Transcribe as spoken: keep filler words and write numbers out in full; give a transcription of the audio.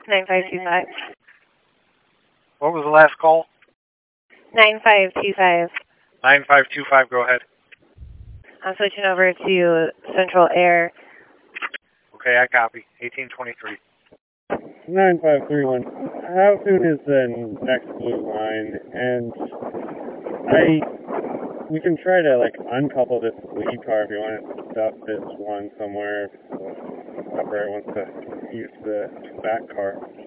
nine five two five. What was the last call? nine five two five. nine five two five, go ahead. I'm switching over to Central Air. Okay, I copy. eighteen twenty-three. nine five three one. How soon is the next blue line? And I, we can try to like uncouple this lead car if you want to stuff this one somewhere. If the operator wants to use the back car.